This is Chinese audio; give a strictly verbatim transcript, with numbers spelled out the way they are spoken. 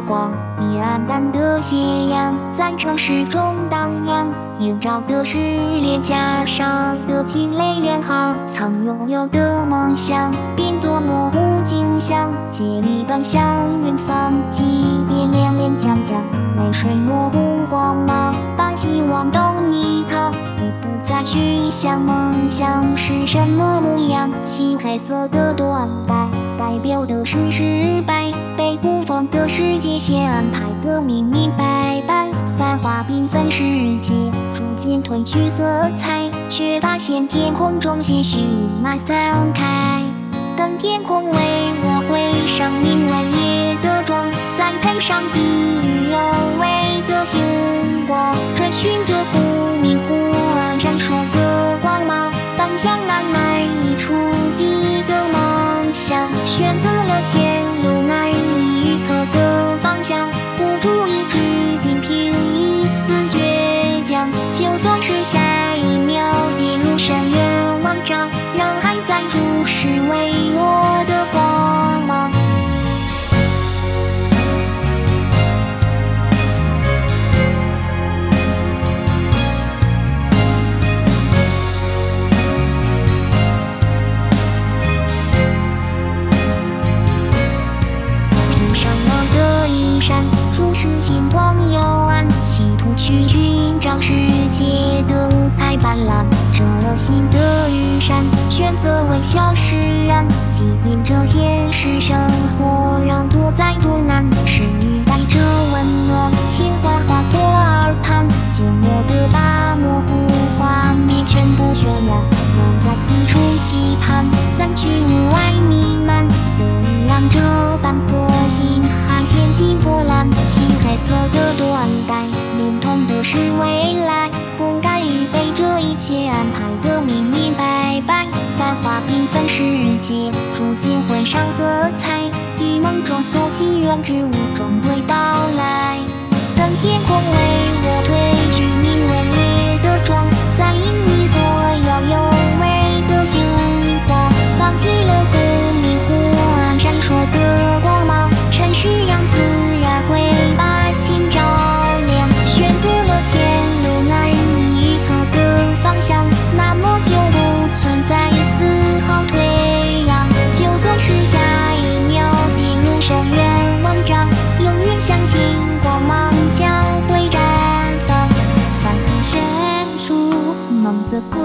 光，你暗淡的斜阳在城市中荡漾。映照的是脸颊上的清泪两行，曾拥有的梦想变作模糊景象，借力奔向远方，即便连连将将，泪水模糊光芒，把希望都匿藏。你不再去想梦想是什么模样，漆黑色的缎带代表的是失败，被古风的世界线安排的明明白白。繁华缤纷世界逐渐褪去色彩，却发现天空中些许阴霾散开。等天空为我绘上明晚夜的妆，再配上寄予有味的星光，追寻着忽明忽暗闪烁的光芒，奔向那难以触及的梦想。选择了前路难以预测的方向，不注意之间凭一丝倔强，就算是下一秒跌入深渊万丈，仍还在注视微弱的光芒。披上了的衣衫，注视星光幽暗，企图去寻找世界的五彩斑斓。遮了心的雨伞，选择微笑释然，即便这现实生活让多灾多难，是雨带着温暖，情怀划过耳畔，旧有的把模糊画面全部渲染，又再次处期盼，散去雾霭弥漫的雨，让这斑驳心还掀起波澜。漆黑色的缎带连同的是未来，不该预备这一切安排的明明白白。繁华缤纷世界逐渐混上色彩，与梦中所期远之物终会到来。等天空为我褪去明微烈的妆，再因你所有有味的星光，放弃了忽明忽暗闪烁的光芒，尘世让自然会把心照亮。选择了前路难以预测的方向，那么就不存在丝毫退让，就算是下一秒跌入深渊万丈，永远相信光芒将会绽放。翻开深处梦的故